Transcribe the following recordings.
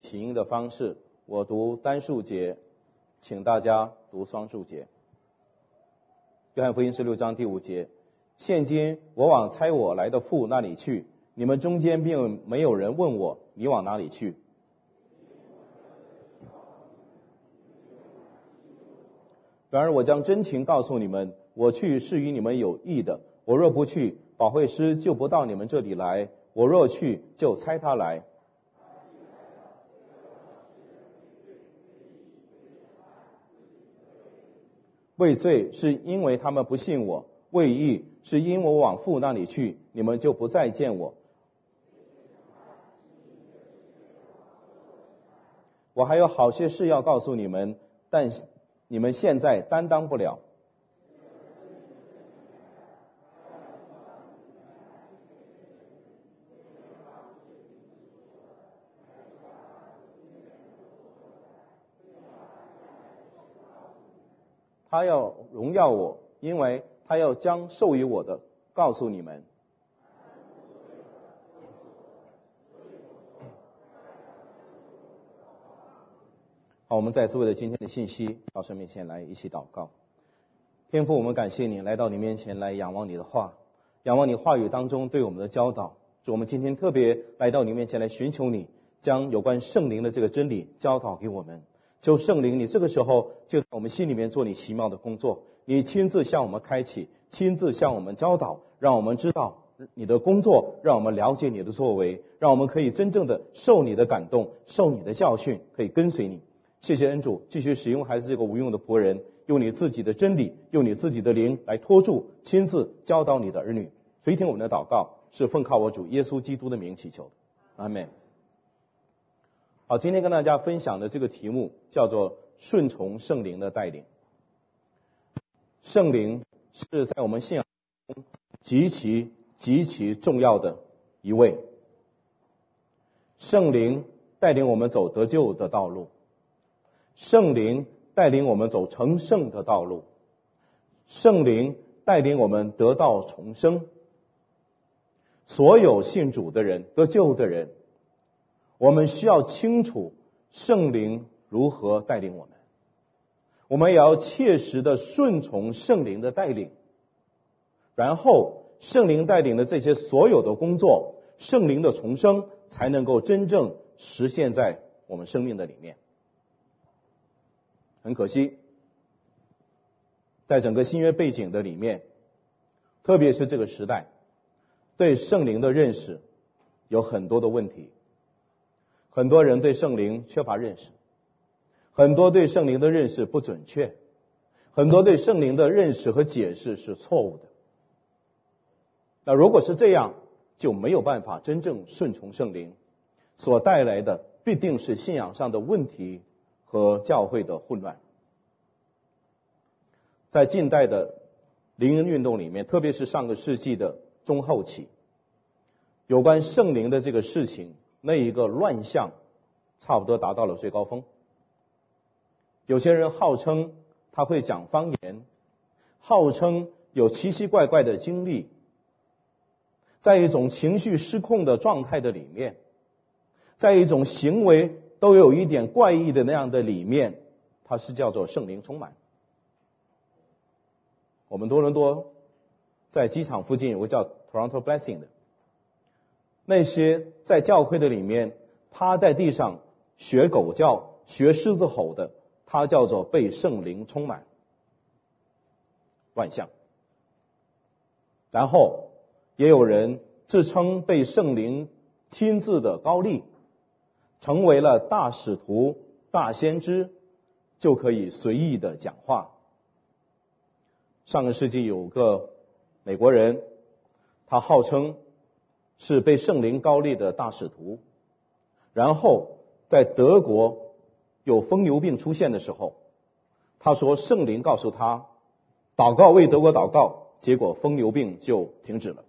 起因的方式，我读单数节，请大家读双数节。约翰福音16章第5节，现今我往差我来的父那里去，你们中间并没有人问我，你往哪里去？然而我将真情告诉你们，我去是与你们有益的。我若不去，保惠师就不到你们这里来；我若去，就差他来。为罪是因为他们不信我，为义是因我往父那里去，你们就不再见我。我还有好些事要告诉你们，但你们现在担当不了。他要荣耀我，因为他要将授予我的告诉你们。好，我们再次为了今天的信息到神面前来一起祷告。天父，我们感谢你来到你面前来仰望你的话，仰望你话语当中对我们的教导。主，我们今天特别来到你面前来寻求你，将有关圣灵的这个真理教导给我们。求圣灵，你这个时候就在我们心里面做你奇妙的工作，你亲自向我们开启，亲自向我们教导，让我们知道你的工作，让我们了解你的作为，让我们可以真正的受你的感动，受你的教训，可以跟随你。谢谢恩主，继续使用孩子这个无用的仆人，用你自己的真理，用你自己的灵来托住，亲自教导你的儿女。垂听我们的祷告，是奉靠我主耶稣基督的名祈求的，阿们。好，今天跟大家分享的这个题目叫做顺从圣灵的带领。圣灵是在我们信仰中极其重要的一位。圣灵带领我们走得救的道路，圣灵带领我们走成圣的道路，圣灵带领我们得到重生。所有信主的人，得救的人，我们需要清楚圣灵如何带领我们，我们也要切实的顺从圣灵的带领，然后圣灵带领的这些所有的工作，圣灵的重生才能够真正实现在我们生命的里面。很可惜，在整个新约背景的里面，特别是这个时代，对圣灵的认识有很多的问题。很多人对圣灵缺乏认识，很多对圣灵的认识不准确，很多对圣灵的认识和解释是错误的。那如果是这样，就没有办法真正顺从圣灵，所带来的必定是信仰上的问题和教会的混乱。在近代的灵恩运动里面，特别是上个世纪的中后期，有关圣灵的这个事情，那一个乱象差不多达到了最高峰。有些人号称他会讲方言，号称有奇奇怪怪的经历，在一种情绪失控的状态的里面，在一种行为都有一点怪异的那样的里面，它是叫做圣灵充满。我们多伦多在机场附近有个叫 Toronto Blessing 的，那些在教会的里面趴在地上学狗叫、学狮子吼的，它叫做被圣灵充满，乱象。然后也有人自称被圣灵亲自的膏立，成为了大使徒、大先知，就可以随意的讲话。上个世纪有个美国人，他号称是被圣灵膏立的大使徒，然后在德国有疯牛病出现的时候，他说圣灵告诉他祷告，为德国祷告，结果疯牛病就停止了。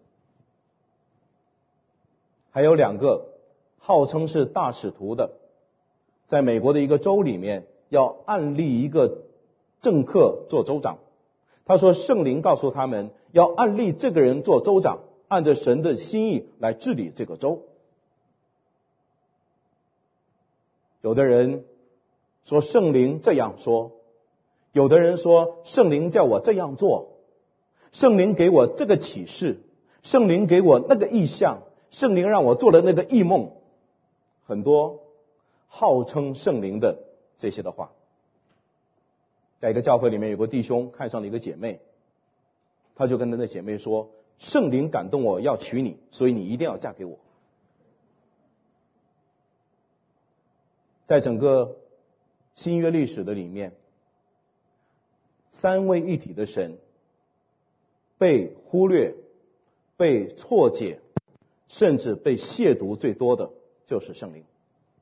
还有两个号称是大使徒的，在美国的一个州里面要按立一个政客做州长，他说圣灵告诉他们要按立这个人做州长，按着神的心意来治理这个州。 有的人说圣灵这样说，有的人说圣灵叫我这样做，圣灵给我这个启示，圣灵给我那个意象，圣灵让我做了那个异梦，很多号称圣灵的这些的话。在一个教会里面，有个弟兄看上了一个姐妹，他就跟那姐妹说，圣灵感动我要娶你，所以你一定要嫁给我。在整个新约历史的里面，三位一体的神被忽略、被错解，甚至被亵渎最多的就是圣灵。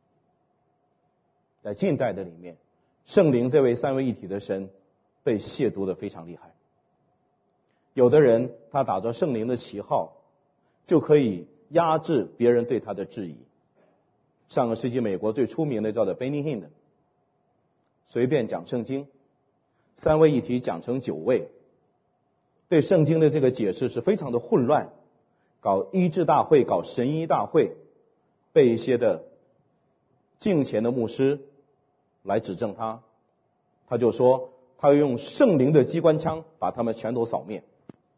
在近代的里面，圣灵这位三位一体的神被亵渎的非常厉害。有的人他打着圣灵的旗号，就可以压制别人对他的质疑。上个世纪美国最出名的叫做 Benny Hinn， 随便讲圣经，三位一体讲成9位，对圣经的这个解释是非常的混乱，搞医治大会，搞神医大会，被一些的敬虔的牧师来指证他，他就说他要用圣灵的机关枪把他们全都扫灭。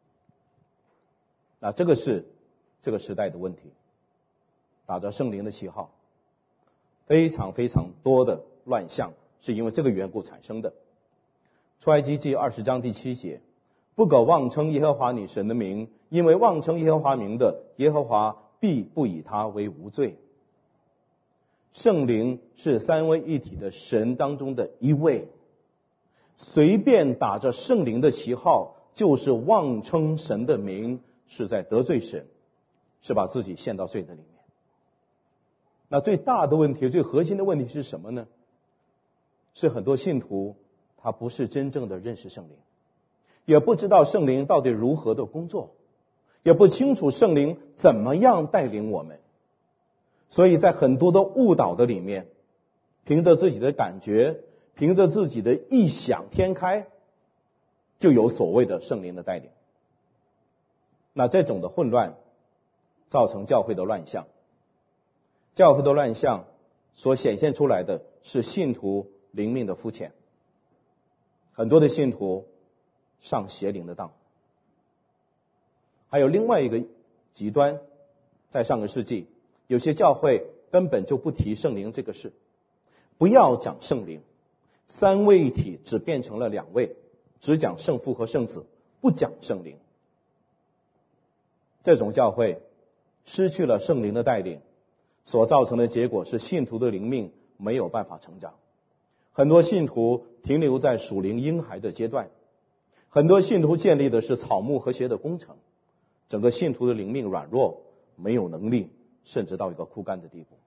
那这个是这个时代的问题，打着圣灵的旗号，非常非常多的乱象是因为这个缘故产生的。出埃及记20章第7节，不可妄称耶和华你神的名，因为妄称耶和华名的，耶和华必不以他为无罪。圣灵是三位一体的神当中的一位，随便打着圣灵的旗号，就是妄称神的名，是在得罪神，是把自己陷到罪的里面。那最大的问题，最核心的问题是什么呢？是很多信徒他不是真正的认识圣灵，也不知道圣灵到底如何的工作，也不清楚圣灵怎么样带领我们，所以在很多的误导的里面，凭着自己的感觉，凭着自己的异想天开，就有所谓的圣灵的带领。那这种的混乱造成教会的乱象，教会的乱象所显现出来的是信徒灵命的肤浅，很多的信徒上邪灵的当。还有另外一个极端，在上个世纪有些教会根本就不提圣灵这个事，不要讲圣灵，三位一体只变成了2位，只讲圣父和圣子，不讲圣灵。这种教会失去了圣灵的带领，所造成的结果是信徒的灵命没有办法成长，很多信徒停留在属灵婴孩的阶段，很多信徒建立的是草木和谐的工程，整个信徒的灵命软弱，没有能力，甚至到一个枯干的地步。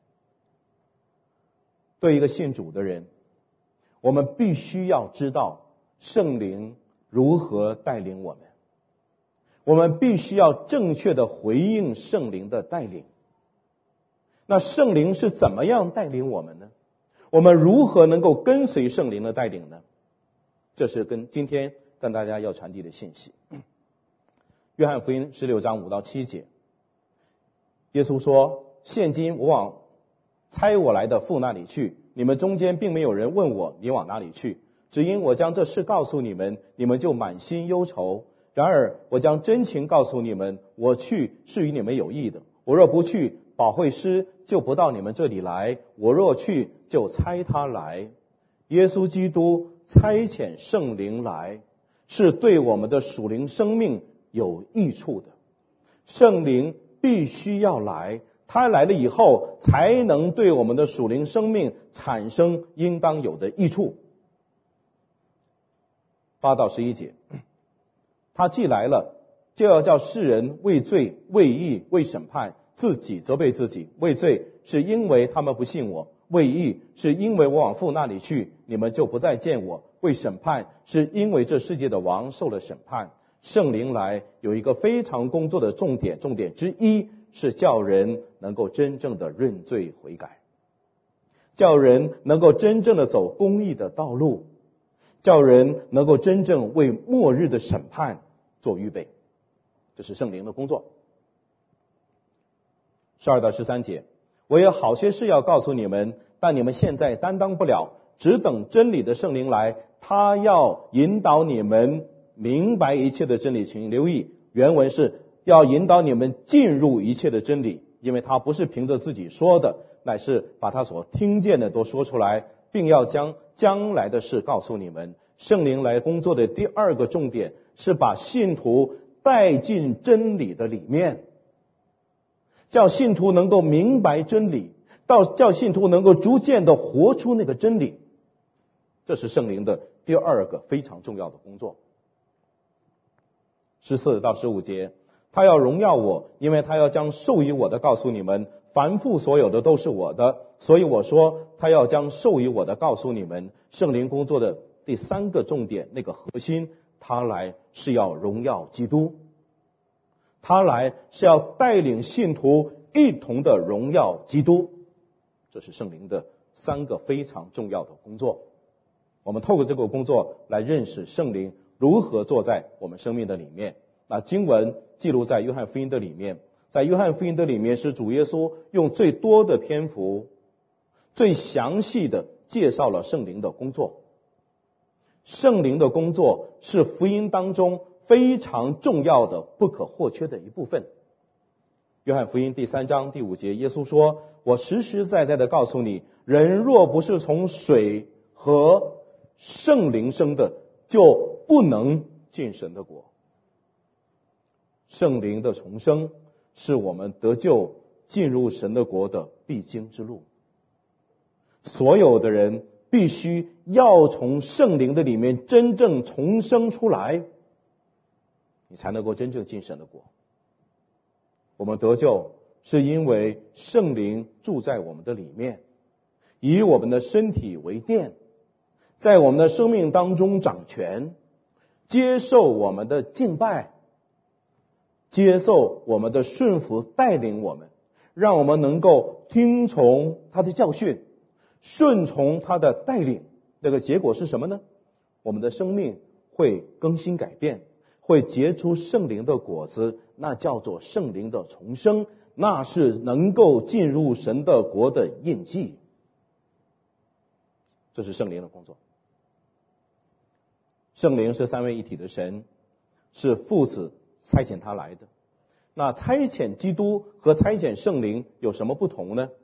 对一个信主的人，我们必须要知道圣灵如何带领我们，我们必须要正确的回应圣灵的带领。那圣灵是怎么样带领我们呢？我们如何能够跟随圣灵的带领呢？这是今天跟大家要传递的信息。约翰福音16章5到7节，耶稣说，现今我往差我来的父那里去，你们中间并没有人问我你往哪里去，只因我将这事告诉你们，你们就满心忧愁。然而我将真情告诉你们，我去是与你们有益的。我若不去，保惠师就不到你们这里来，我若去，就差他来。耶稣基督差遣圣灵来，是对我们的属灵生命有益处的。圣灵必须要来，他来了以后，才能对我们的属灵生命产生应当有的益处。8到11节，他既来了，就要叫世人为罪、为义、为审判，自己责备自己。为罪是因为他们不信我，为义是因为我往父那里去，你们就不再见我，为审判是因为这世界的王受了审判。圣灵来有一个非常工作的重点之一，是叫人能够真正的认罪悔改，叫人能够真正的走公义的道路，叫人能够真正为末日的审判做预备。这是圣灵的工作。12到13节， 我有好些事要告诉你们，但你们现在担当不了，只等真理的圣灵来，他要引导你们明白一切的真理。请留意，原文是要引导你们进入一切的真理，因为他不是凭着自己说的，乃是把他所听见的都说出来，并要将将来的事告诉你们。圣灵来工作的第二个重点是把信徒带进真理的里面，叫信徒能够明白真理，叫信徒能够逐渐的活出那个真理。这是圣灵的第二个非常重要的工作。14到15节，他要荣耀我，因为他要将授予我的告诉你们，凡父所有的都是我的，所以我说他要将授予我的告诉你们。圣灵工作的第三个重点，那个核心，他来是要荣耀基督，他来是要带领信徒一同的荣耀基督。这是圣灵的三个非常重要的工作。我们透过这个工作来认识圣灵如何坐在我们生命的里面。那经文记录在约翰福音的里面，在约翰福音的里面是主耶稣用最多的篇幅最详细的介绍了圣灵的工作。圣灵的工作是福音当中非常重要的不可或缺的一部分。约翰福音第3章第5节，耶稣说，我实实在在的告诉你，人若不是从水和圣灵生的，就不能进神的国。圣灵的重生是我们得救进入神的国的必经之路。所有的人必须要从圣灵的里面真正重生出来，你才能够真正进神的国。我们得救是因为圣灵住在我们的里面，以我们的身体为殿，在我们的生命当中掌权，接受我们的敬拜，接受我们的顺服，带领我们，让我们能够听从他的教训，顺从他的带领。那个结果是什么呢？我们的生命会更新改变，会结出圣灵的果子，那叫做圣灵的重生，那是能够进入神的国的印记。这是圣灵的工作。圣灵是三位一体的神，是父子差遣他来的。那差遣基督和差遣圣灵有什么不同呢？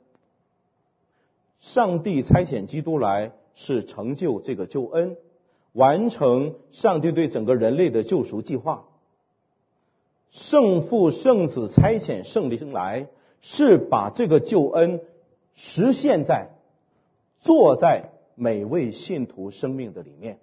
上帝差遣基督来是成就这个救恩，完成上帝对整个人类的救赎计划。圣父圣子差遣圣灵来是把这个救恩实现在坐在每位信徒生命的里面。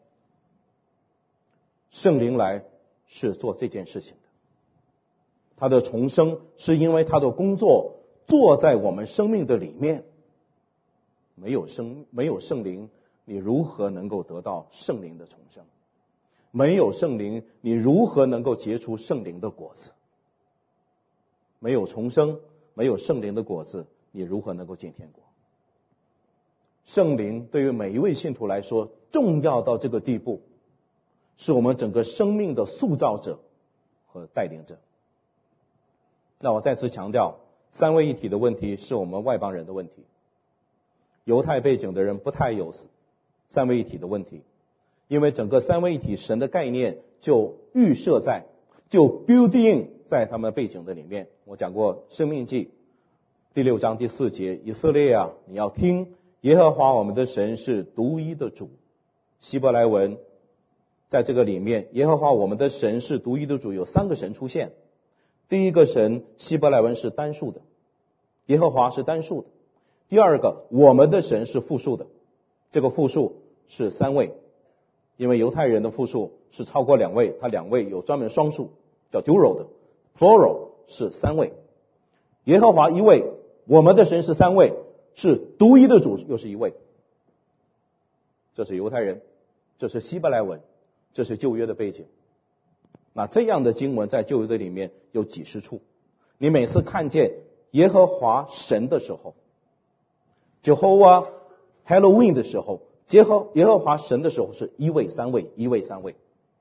圣灵来是做这件事情的，他的重生是因为他的工作坐在我们生命的里面。没有圣灵，你如何能够得到圣灵的重生？没有圣灵，你如何能够结出圣灵的果子？没有重生，没有圣灵的果子，你如何能够进天国？圣灵对于每一位信徒来说重要到这个地步，是我们整个生命的塑造者和带领者。那我再次强调，三位一体的问题是我们外邦人的问题，犹太背景的人不太有三位一体的问题，因为整个三位一体神的概念就预设在，就 build in 在他们背景的里面。我讲过申命记第6章第4节，以色列啊，你要听，耶和华我们的神是独一的主。希伯来文在这个里面，耶和华我们的神是独一的主，有3个神出现。第一个神希伯来文是单数的，耶和华是单数的。第二个，我们的神是复数的，这个复数是3位，因为犹太人的复数是超过2位，他2位有专门双数叫 dual 的， plural 是3位。耶和华1位，我们的神是3位，是独一的主又是1位。这是犹太人，这是希伯来文，这是旧约的背景。那这样的经文在旧约的里面有几十处，你每次看见耶和华神的时候， Jehovah Halloween 的时候，耶和华神的时候是1位3位1位3位。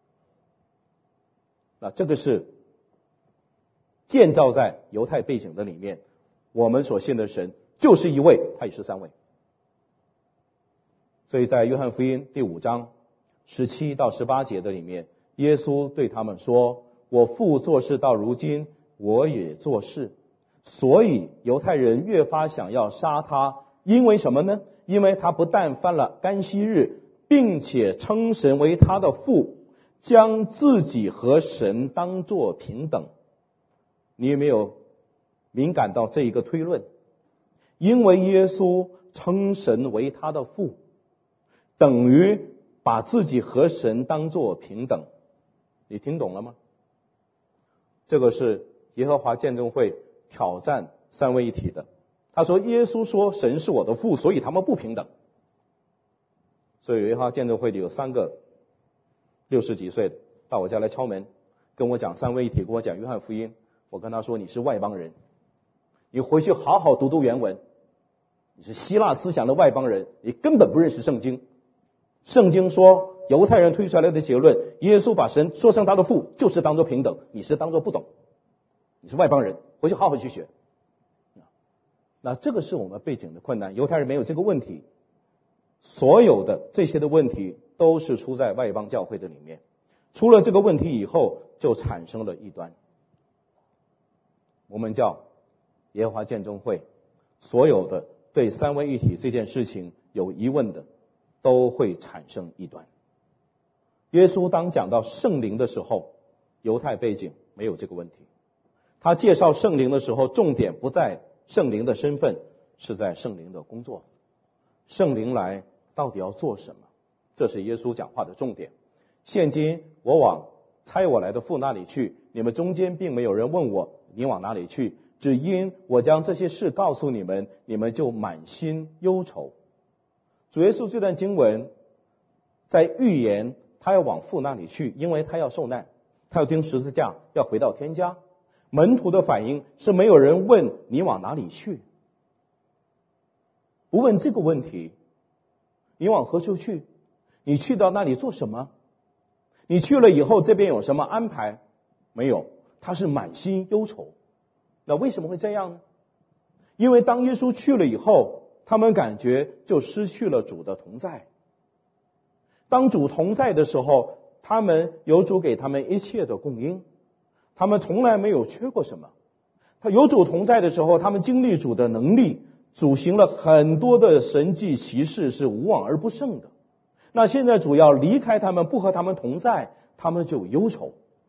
那这个是建造在犹太背景的里面，我们所信的神就是一位，他也是三位。所以在约翰福音第5章17到18节的里面，耶稣对他们说，我父做事到如今，我也做事。所以犹太人越发想要杀他，因为什么呢？因为他不但犯了安息日，并且称神为他的父，将自己和神当作平等。你有没有敏感到这一个推论？因为耶稣称神为他的父，等于把自己和神当作平等。你听懂了吗？这个是耶和华见证会挑战三位一体的。他说耶稣说神是我的父，所以他们不平等。所以耶和华见证会里有3个60几岁的到我家来敲门，跟我讲三位一体，跟我讲约翰福音。我跟他说，你是外邦人，你回去好好读读原文，你是希腊思想的外邦人，你根本不认识圣经。圣经说犹太人推出来的结论，耶稣把神说成他的父，就是当作平等，你是当作不懂，你是外邦人，回去好好去学。那这个是我们背景的困难，犹太人没有这个问题，所有的这些的问题都是出在外邦教会的里面。出了这个问题以后，就产生了异端。我们叫耶和华见证会，所有的对三位一体这件事情有疑问的，都会产生异端。耶稣当讲到圣灵的时候，犹太背景没有这个问题。他介绍圣灵的时候，重点不在圣灵的身份，是在圣灵的工作。圣灵来到底要做什么？这是耶稣讲话的重点。现今我往差我来的父那里去，你们中间并没有人问我，你往哪里去？只因我将这些事告诉你们，你们就满心忧愁。主耶稣这段经文在预言他要往父那里去，因为他要受难，他要钉十字架，要回到天家。门徒的反应是没有人问你往哪里去，不问这个问题，你往何处去？你去到那里做什么？你去了以后这边有什么安排？没有，他是满心忧愁。那为什么会这样呢？因为当耶稣去了以后，他们感觉就失去了主的同在。当主同在的时候，他们有主给他们一切的供应，他们从来没有缺过什么。他有主同在的时候，他们经历主的能力，主行了很多的神迹奇事，是无往而不胜的。那现在主要离开他们，不和他们同在，他们就忧愁。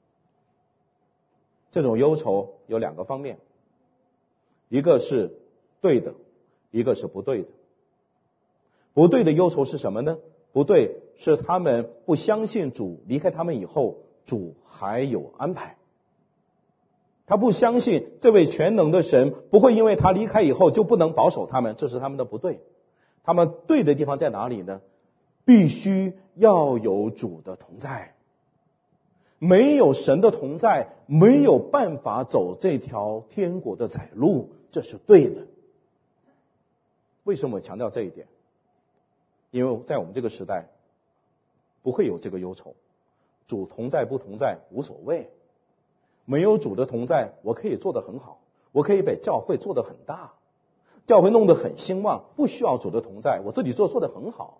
这种忧愁有2个方面，一个是对的，一个是不对的。不对的忧愁是什么呢？不对是他们不相信主离开他们以后，主还有安排。他不相信这位全能的神不会因为他离开以后就不能保守他们，这是他们的不对。他们对的地方在哪里呢？必须要有主的同在。没有神的同在，没有办法走这条天国的窄路，这是对的。为什么我强调这一点？因为在我们这个时代不会有这个忧愁，主同在不同在无所谓。没有主的同在，我可以做得很好，我可以把教会做得很大，教会弄得很兴旺，不需要主的同在，我自己做得很好。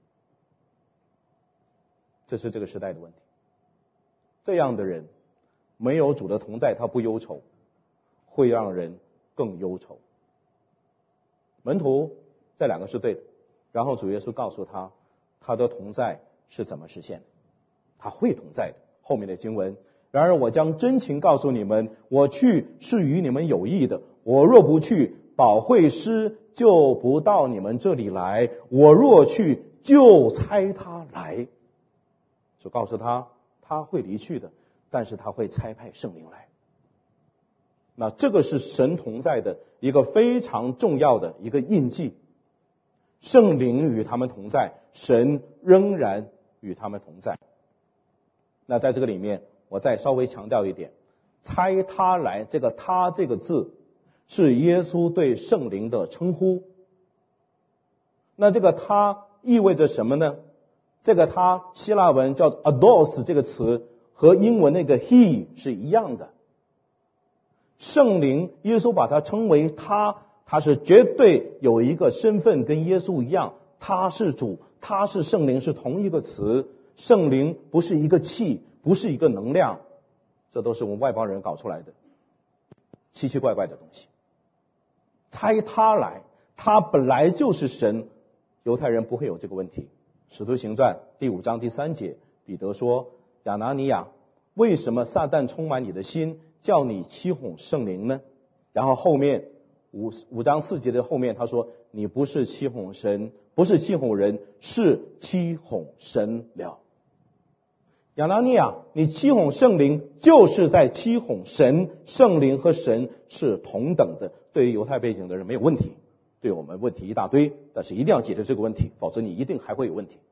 这是这个时代的问题。这样的人没有主的同在，他不忧愁，会让人更忧愁。门徒这2个是对的，然后主耶稣告诉他，他的同在是怎么实现的，他会同在的。后面的经文，然而我将真情告诉你们，我去是与你们有益的，我若不去，保惠师就不到你们这里来，我若去，就差他来。就告诉他，他会离去的，但是他会差派圣灵来。那这个是神同在的一个非常重要的一个印记。圣灵与他们同在，神仍然与他们同在。那在这个里面，我再稍微强调一点，差他来，这个他这个字是耶稣对圣灵的称呼。那这个他意味着什么呢？这个他希腊文叫 ados 这个词和英文那个 he 是一样的。圣灵耶稣把它称为他他是绝对有一个身份跟耶稣一样，他是主，他是圣灵，是同一个词。圣灵不是一个气，不是一个能量，这都是我们外邦人搞出来的奇奇怪怪的东西。猜他来，他本来就是神，犹太人不会有这个问题。使徒行传第5章第3节，彼得说：亚拿尼亚，为什么撒旦充满你的心，叫你欺哄圣灵呢？然后后面5章4节的后面他说，你不是欺哄神，不是欺哄人，是欺哄神了。亚拿尼亚，你欺哄圣灵就是在欺哄神，圣灵和神是同等的。对于犹太背景的人没有问题，对我们问题一大堆，但是一定要解决这个问题，否则你一定还会有问题。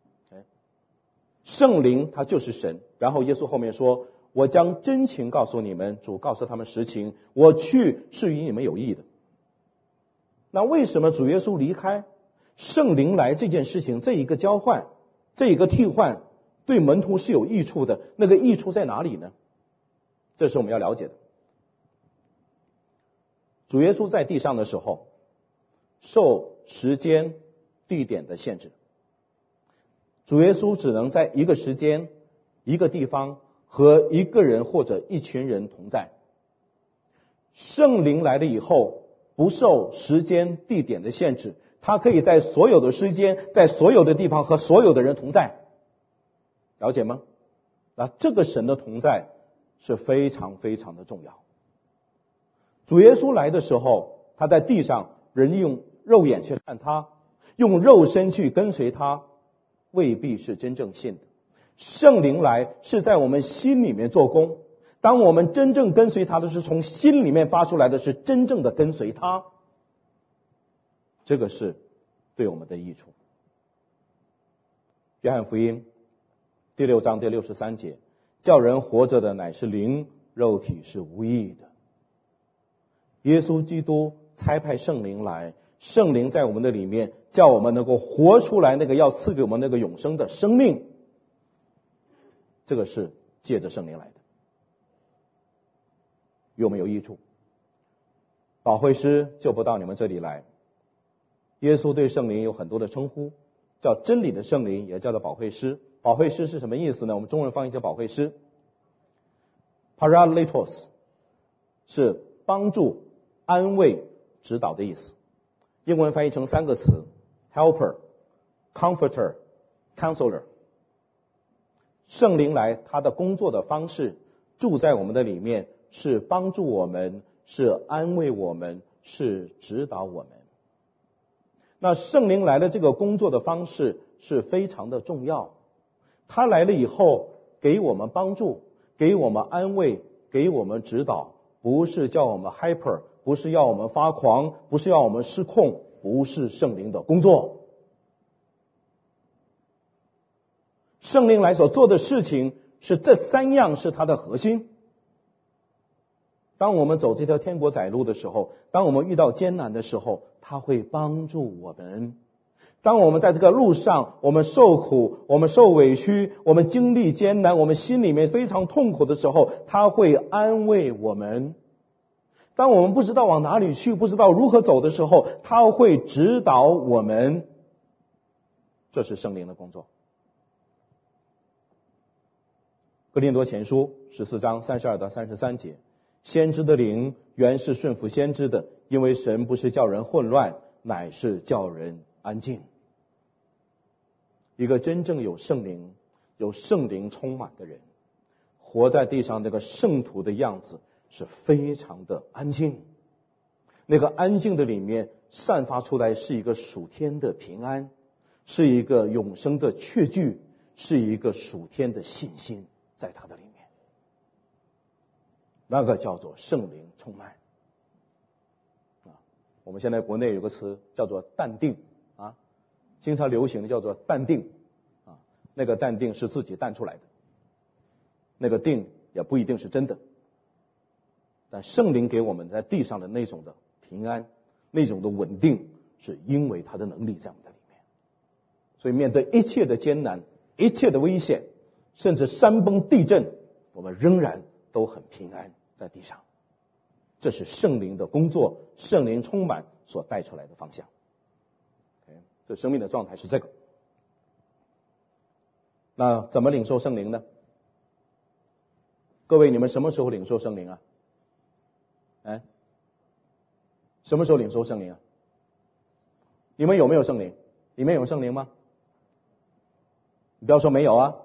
圣灵他就是神，然后耶稣后面说，我将真情告诉你们，主告诉他们实情，我去是与你们有益的。那为什么主耶稣离开，圣灵来这件事情，这一个交换，这一个替换，对门徒是有益处的？那个益处在哪里呢？这是我们要了解的。主耶稣在地上的时候，受时间、地点的限制，主耶稣只能在一个时间、一个地方和一个人或者一群人同在。圣灵来了以后，不受时间、地点的限制，他可以在所有的时间、在所有的地方和所有的人同在。了解吗？那这个神的同在是非常非常的重要。主耶稣来的时候，他在地上，人用肉眼去看他，用肉身去跟随他，未必是真正信的。圣灵来是在我们心里面做工，当我们真正跟随他的是从心里面发出来的，是真正的跟随他，这个是对我们的益处。约翰福音第6章第63节，叫人活着的乃是灵，肉体是无益的。耶稣基督差派圣灵来，圣灵在我们的里面，叫我们能够活出来那个要赐给我们那个永生的生命，这个是借着圣灵来的，与我们有益处。保惠师就不到你们这里来。耶稣对圣灵有很多的称呼，叫真理的圣灵，也叫做保惠师。保惠师是什么意思呢？我们中文翻译叫保惠师。Paraletos 是帮助、安慰、指导的意思。英文翻译成3个词 ：Helper、Comforter、Counselor。圣灵来，他的工作的方式住在我们的里面，是帮助我们，是安慰我们，是指导我们。那圣灵来的这个工作的方式是非常的重要。他来了以后，给我们帮助，给我们安慰，给我们指导，不是叫我们 hyper， 不是要我们发狂，不是要我们失控，不是圣灵的工作。圣灵来所做的事情是这3样是它的核心。当我们走这条天国窄路的时候，当我们遇到艰难的时候，他会帮助我们。当我们在这个路上，我们受苦，我们受委屈，我们经历艰难，我们心里面非常痛苦的时候，他会安慰我们。当我们不知道往哪里去，不知道如何走的时候，他会指导我们。这是圣灵的工作。哥林多前书14章32到33节，先知的灵原是顺服先知的，因为神不是叫人混乱，乃是叫人安静。一个真正有圣灵、有圣灵充满的人，活在地上那个圣徒的样子是非常的安静。那个安静的里面散发出来是一个属天的平安，是一个永生的确据，是一个属天的信心在他的里面。那个叫做圣灵充满。我们现在国内有个词叫做淡定啊，经常流行的叫做淡定啊，那个淡定是自己淡出来的，那个定也不一定是真的。但圣灵给我们在地上的那种的平安，那种的稳定，是因为他的能力在我们的里面。所以面对一切的艰难，一切的危险，甚至山崩地震，我们仍然都很平安在地上。 这是圣灵的工作，圣灵充满所带出来的方向。这生命的状态是这个。那怎么领受圣灵呢？各位，你们什么时候领受圣灵啊？什么时候领受圣灵啊？你们有没有圣灵？里面有圣灵吗？你不要说没有啊。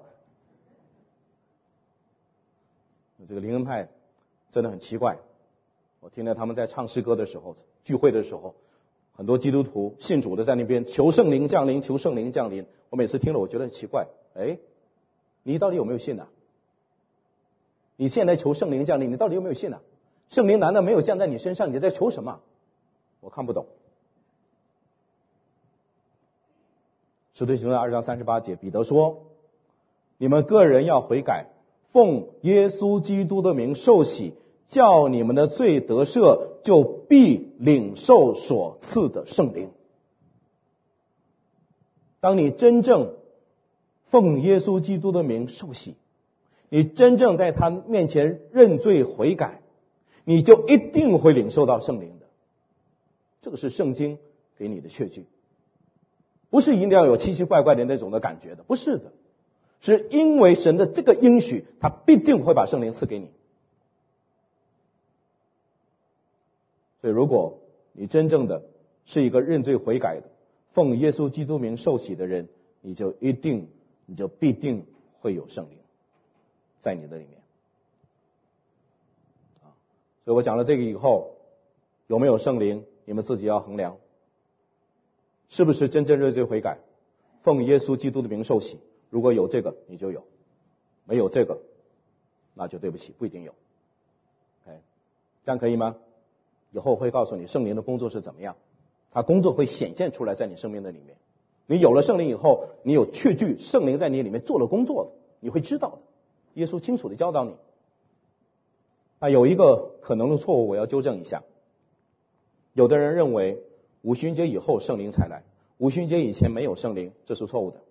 这个灵恩派真的很奇怪，我听到他们在唱诗歌的时候，聚会的时候，很多基督徒信主的在那边求圣灵降临，求圣灵降临。我每次听了我觉得很奇怪，你到底有没有信啊？你现在求圣灵降临，你到底有没有信啊？圣灵难道没有降在你身上？你在求什么？我看不懂。使徒行传2章38节，彼得说：你们个人要悔改，奉耶稣基督的名受洗，叫你们的罪得赦，就必领受所赐的圣灵。当你真正奉耶稣基督的名受洗，你真正在他面前认罪悔改，你就一定会领受到圣灵的。这个是圣经给你的确据，不是一定要有奇奇怪怪的那种的感觉的，不是的，是因为神的这个应许，他必定会把圣灵赐给你。所以如果你真正的是一个认罪悔改的，奉耶稣基督名受洗的人，你就必定会有圣灵在你的里面。所以我讲了这个以后，有没有圣灵，你们自己要衡量，是不是真正认罪悔改，奉耶稣基督的名受洗。如果有这个你就有，没有这个那就对不起，不一定有。这样可以吗？以后会告诉你圣灵的工作是怎么样，他工作会显现出来在你生命的里面。你有了圣灵以后，你有确据圣灵在你里面做了工作的，你会知道的。耶稣清楚地教导你。那有一个可能的错误我要纠正一下，有的人认为五旬节以后圣灵才来，五旬节以前没有圣灵，这是错误的。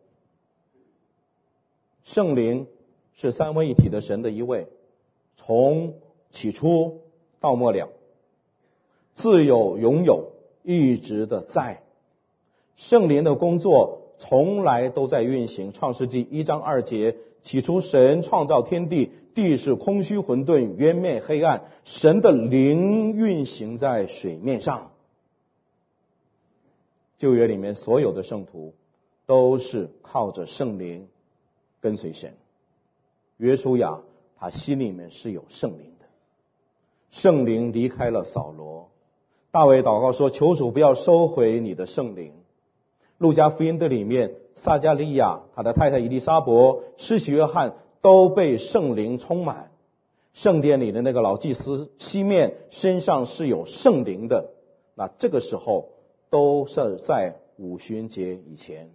圣灵是三位一体的神的一位，从起初到末了，自有永有，一直的在。圣灵的工作从来都在运行。创世纪1章2节，起初神创造天地，地是空虚混沌，渊面黑暗，神的灵运行在水面上。旧约里面所有的圣徒都是靠着圣灵跟随神。约书亚他心里面是有圣灵的，圣灵离开了扫罗。大卫祷告说，求主不要收回你的圣灵。路加福音的里面，撒加利亚他的太太以利沙伯、施洗约翰都被圣灵充满。圣殿里的那个老祭司西面身上是有圣灵的，那这个时候都是在五旬节以前。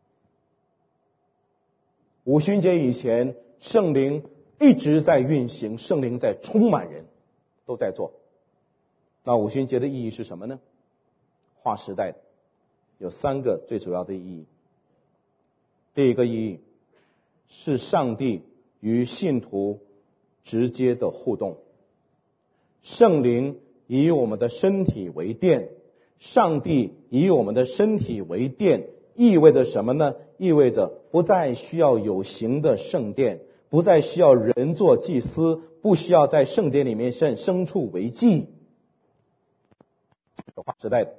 五旬节以前，圣灵一直在运行，圣灵在充满人，都在做。那五旬节的意义是什么呢？划时代的有3个最主要的意义。第一个意义是上帝与信徒直接的互动。圣灵以我们的身体为殿，上帝以我们的身体为殿，意味着什么呢？意味着不再需要有形的圣殿，不再需要人做祭司，不需要在圣殿里面献牲畜为祭。划时代的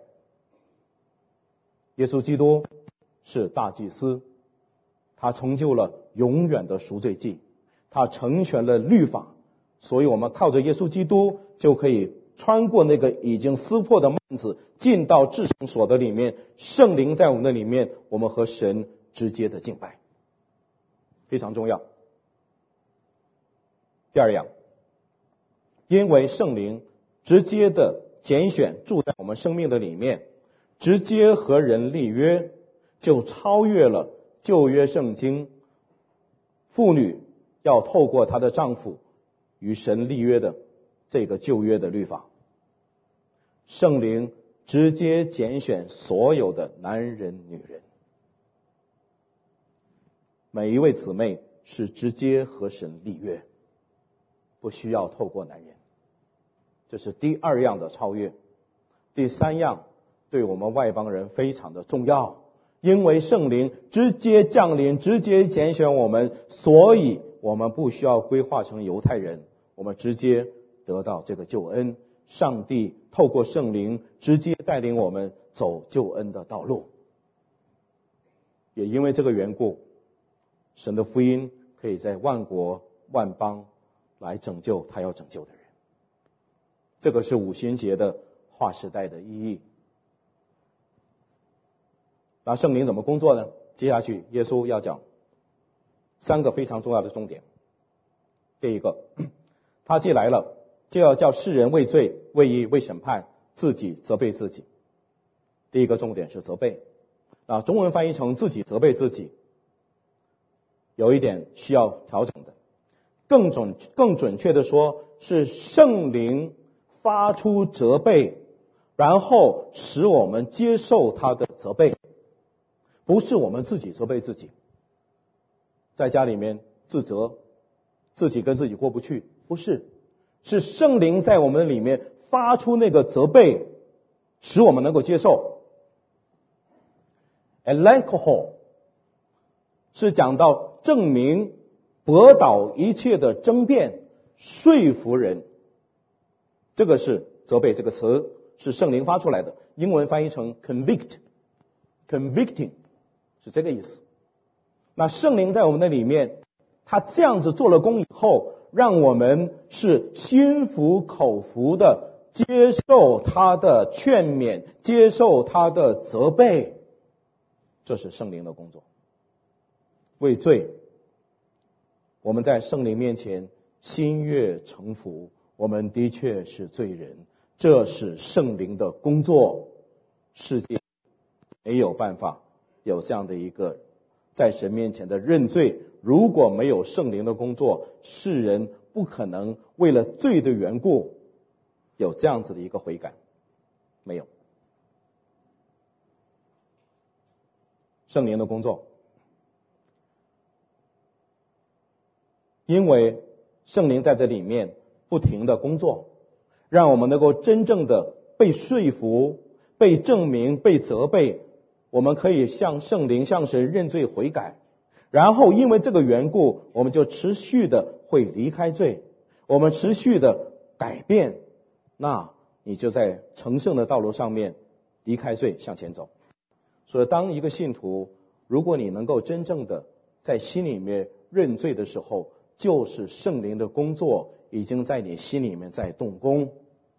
耶稣基督是大祭司，他成就了永远的赎罪祭，他成全了律法，所以我们靠着耶稣基督就可以穿过那个已经撕破的幔子，进到至圣所的里面。圣灵在我们的里面，我们和神直接的敬拜，非常重要。第二样，因为圣灵直接的拣选住在我们生命的里面，直接和人立约，就超越了旧约圣经妇女要透过她的丈夫与神立约的这个旧约的律法。圣灵直接拣选所有的男人女人，每一位姊妹是直接和神立约，不需要透过男人。 这是第二样的超越。第三样对我们外邦人非常的重要，因为圣灵直接降临，直接拣选我们，所以我们不需要规划成犹太人，我们直接得到这个救恩。上帝透过圣灵直接带领我们走救恩的道路。也因为这个缘故，神的福音可以在万国万邦来拯救他要拯救的人。这个是五旬节的划时代的意义。那圣灵怎么工作呢？接下去耶稣要讲三个非常重要的重点。第一个，他既来了，就要叫世人为罪、为义、为审判，自己责备自己。第一个重点是责备。中文翻译成自己责备自己，有一点需要调整的。更准确的说，是圣灵发出责备，然后使我们接受他的责备，不是我们自己责备自己。在家里面自责，自己跟自己过不去，不是，是圣灵在我们里面发出那个责备，使我们能够接受。Elencho 是讲到证明、驳倒一切的争辩，说服人。这个是责备这个词是圣灵发出来的，英文翻译成 convicting 是这个意思。那圣灵在我们的里面，他这样子做了工以后，让我们是心服口服的接受他的劝勉，接受他的责备。这是圣灵的工作。为罪，我们在圣灵面前心悦诚服，我们的确是罪人，这是圣灵的工作。世界没有办法有这样的一个在神面前的认罪，如果没有圣灵的工作，世人不可能为了罪的缘故有这样子的一个悔改，没有。圣灵的工作，因为圣灵在这里面不停的工作，让我们能够真正的被说服、被证明、被责备，我们可以向圣灵、向神认罪悔改，然后因为这个缘故，我们就持续的会离开罪，我们持续的改变，那你就在成圣的道路上面离开罪向前走。所以当一个信徒，如果你能够真正的在心里面认罪的时候，就是圣灵的工作已经在你心里面在动工。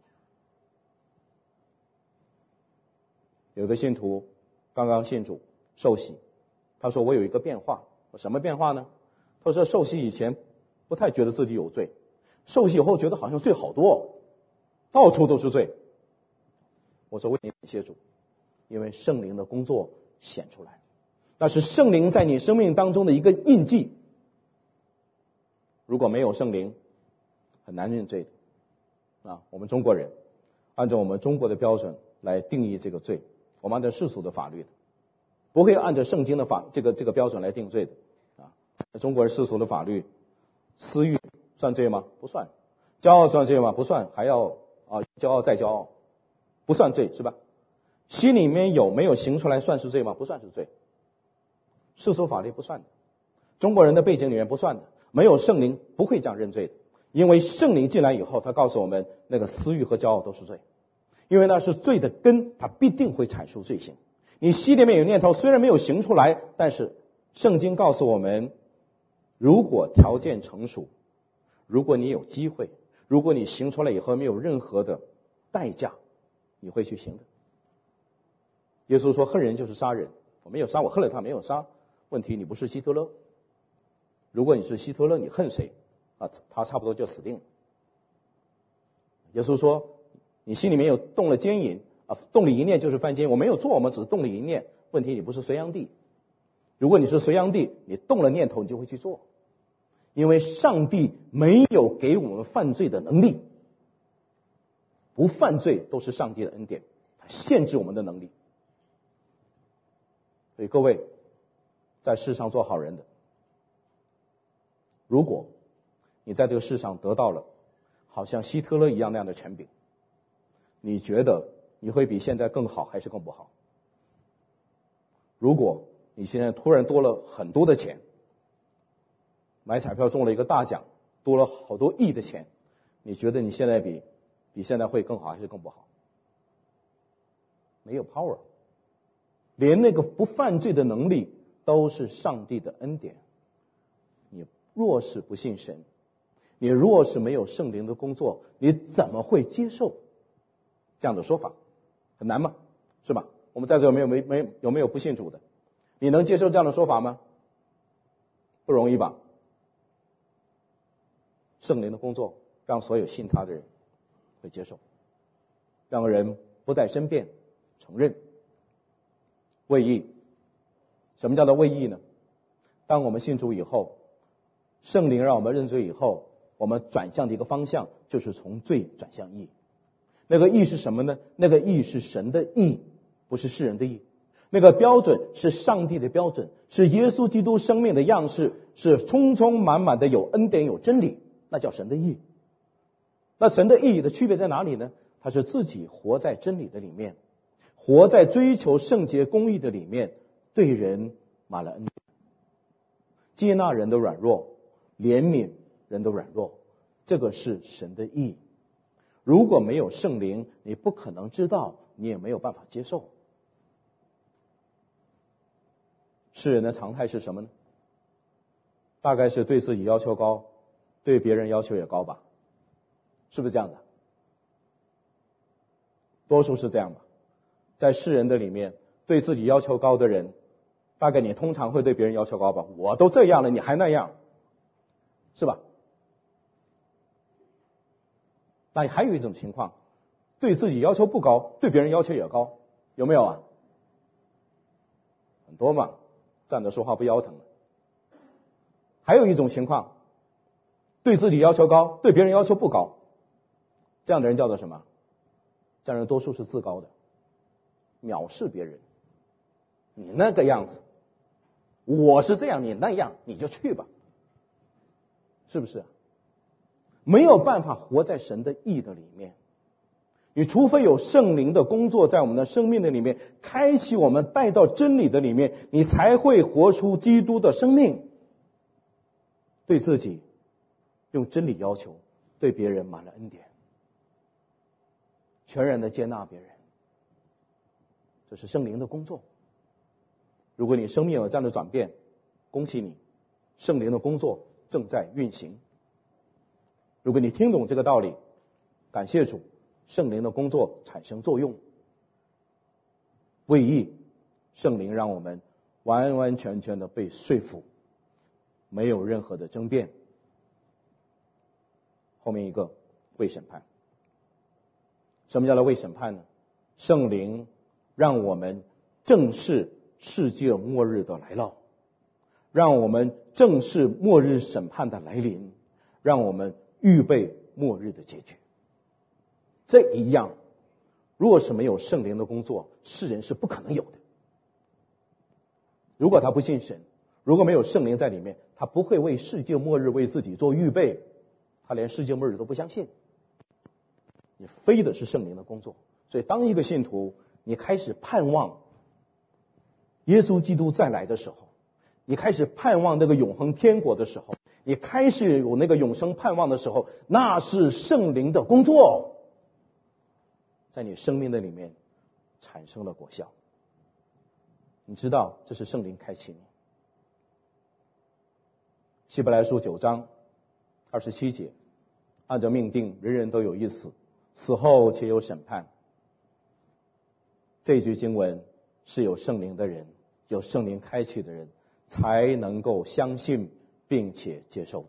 有个信徒刚刚信主受洗，他说我有一个变化。什么变化呢？他说受洗以前不太觉得自己有罪，受洗以后觉得好像罪好多，到处都是罪。我说为你感谢主，因为圣灵的工作显出来，那是圣灵在你生命当中的一个印记。如果没有圣灵，很难认罪的。我们中国人按照我们中国的标准来定义这个罪，我们按照世俗的法律的，不会按照圣经的这个标准来定罪的。中国人世俗的法律，私欲算罪吗？不算。骄傲算罪吗？不算。还要骄傲再骄傲，不算罪，是吧？心里面有没有行出来算是罪吗？不算是罪。世俗法律不算的，中国人的背景里面不算的。没有圣灵不会这样认罪的，因为圣灵进来以后，他告诉我们那个私欲和骄傲都是罪，因为那是罪的根，它必定会产出罪行。你心里面有念头，虽然没有行出来，但是圣经告诉我们，如果条件成熟，如果你有机会，如果你行出来以后没有任何的代价，你会去行的。耶稣说恨人就是杀人，我没有杀，我恨了他没有杀，问题你不是希特勒。如果你是希特勒，你恨谁他差不多就死定了。耶稣说你心里面有动了奸淫动了一念就是犯奸，我没有做，我们只是动了一念，问题你不是隋炀帝。如果你是隋炀帝，你动了念头你就会去做，因为上帝没有给我们犯罪的能力，不犯罪都是上帝的恩典，他限制我们的能力。所以各位在世上做好人的，如果你在这个世上得到了好像希特勒一样那样的权柄， 你觉得你会比现在更好还是更不好？如果你现在突然多了很多的钱，买彩票中了一个大奖，多了好多亿的钱，你觉得你现在比现在会更好还是更不好？没有 power， 连那个不犯罪的能力都是上帝的恩典。你若是不信神，你若是没有圣灵的工作，你怎么会接受这样的说法？很难吗？是吧？我们在座有没有不信主的？你能接受这样的说法吗？不容易吧？圣灵的工作让所有信他的人会接受，让人不再申辩，承认为义。什么叫做为义呢？当我们信主以后，圣灵让我们认罪以后，我们转向的一个方向就是从罪转向义。那个义是什么呢？那个义是神的义，不是世人的义。那个标准是上帝的标准，是耶稣基督生命的样式，是充充满满的有恩典有真理，那叫神的义。那神的义的区别在哪里呢？他是自己活在真理的里面，活在追求圣洁公义的里面，对人满了恩典，接纳人的软弱，怜悯人的软弱，这个是神的义。如果没有圣灵，你不可能知道，你也没有办法接受。世人的常态是什么呢？大概是对自己要求高，对别人要求也高吧？是不是这样的？多数是这样吧。在世人的里面，对自己要求高的人，大概你通常会对别人要求高吧？我都这样了，你还那样，是吧？那还有一种情况，对自己要求不高，对别人要求也高，有没有啊？很多嘛，站着说话不腰疼了。还有一种情况，对自己要求高，对别人要求不高，这样的人叫做什么？这样的人多数是自高的，藐视别人。你那个样子，我是这样，你那样，你就去吧，是不是？没有办法活在神的义的里面，你除非有圣灵的工作在我们的生命的里面，开启我们带到真理的里面，你才会活出基督的生命。对自己用真理要求，对别人满了恩典，全然的接纳别人，这是圣灵的工作。如果你生命有这样的转变，恭喜你，圣灵的工作正在运行。如果你听懂这个道理，感谢主，圣灵的工作产生作用。为义，圣灵让我们完完全全的被说服，没有任何的争辩。后面一个为审判。什么叫做为审判呢？圣灵让我们正视世界末日的来到，让我们正视末日审判的来临，让我们预备末日的结局。这一样，若是没有圣灵的工作，世人是不可能有的。如果他不信神，如果没有圣灵在里面，他不会为世界末日为自己做预备，他连世界末日都不相信。你非的是圣灵的工作。所以当一个信徒你开始盼望耶稣基督再来的时候，你开始盼望那个永恒天国的时候，你开始有那个永生盼望的时候，那是圣灵的工作在你生命的里面产生了果效。你知道这是圣灵开启你。希伯来书9章27节，按照命定，人人都有一死，死后且有审判。这句经文是有圣灵的人，有圣灵开启的人才能够相信并且接受的。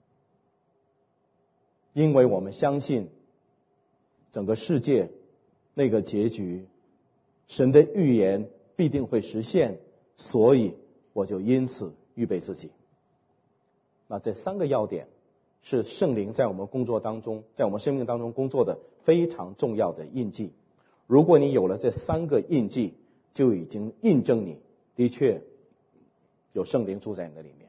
因为我们相信整个世界那个结局，神的预言必定会实现，所以我就因此预备自己。那这3个要点是圣灵在我们工作当中，在我们生命当中工作的非常重要的印记。如果你有了这3个印记，就已经印证你的确有圣灵住在你的里面，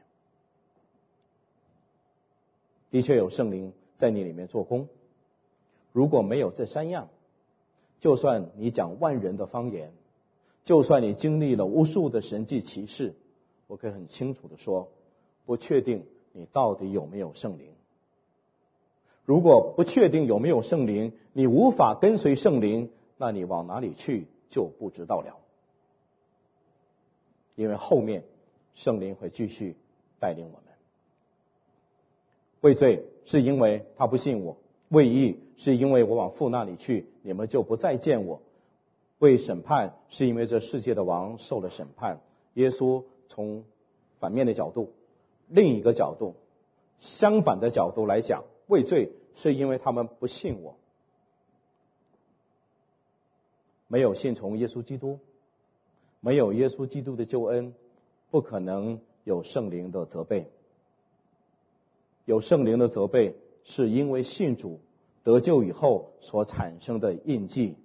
的确有圣灵在你里面做工。如果没有这3样， 就算你讲万人的方言，就算你经历了无数的神迹奇事，我可以很清楚的说，不确定你到底有没有圣灵。如果不确定有没有圣灵，你无法跟随圣灵，那你往哪里去就不知道了。因为后面圣灵会继续带领我们。为罪是因为他不信我，为义是因为我往父那里去，你们就不再见我。为审判是因为这世界的王受了审判。耶稣从反面的角度，另一个角度，相反的角度来讲，为罪是因为他们不信我，没有信从耶稣基督，没有耶稣基督的救恩，不可能有圣灵的责备。有圣灵的责备是因为信主得救以后所产生的印记。